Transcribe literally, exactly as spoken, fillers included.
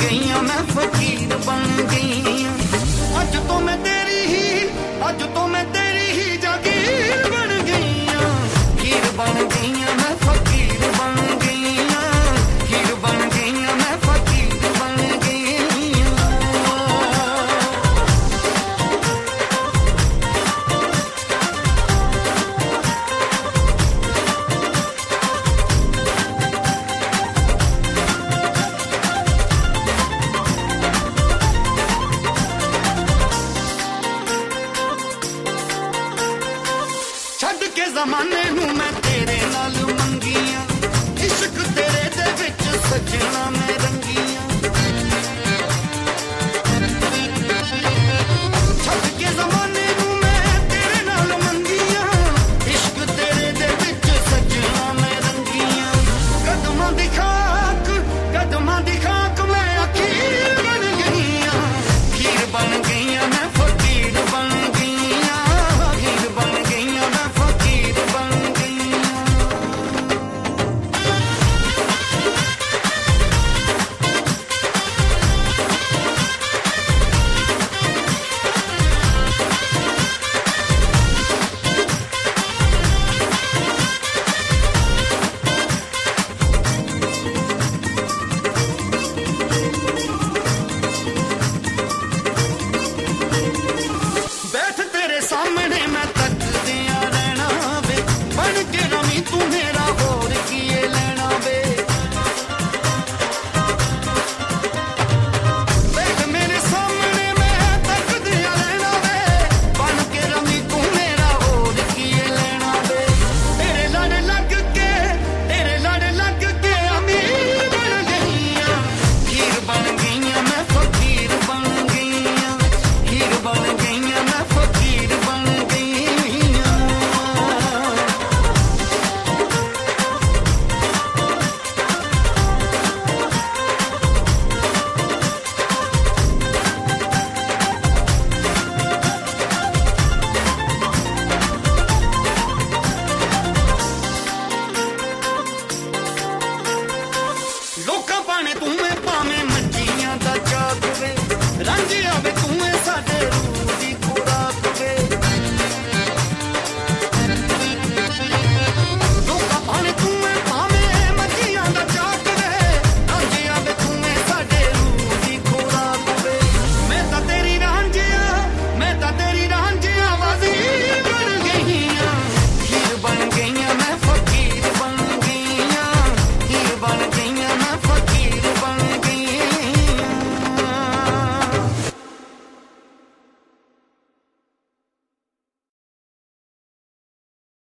गईयां मैं फकीर बन गईयां अज तो मैं तेरी ही अज तो मैं तेरी ही जागीर बन गईयां हीर बन गईयां मैं फकीर बन गईयां हीर बन गईयां मैं फकीर बन गईयां छड़ के ज़माने नूं मैं तेरे नाल मंगियां इश्क तेरे दे विच सजना मैं रंगियां छड़ के ज़माने नूं मैं तेरे नाल मंगियां इश्क तेरे दे विच सजना मैं रंगियां कदमां दी खाक कदमां दी खाक मैं अखीर बन गईयां हीर बन गईयां मैं फकीर बन गईयां हीर बन गईयां मैं फकीर बन गईयां बैठ तेरे सामने मैं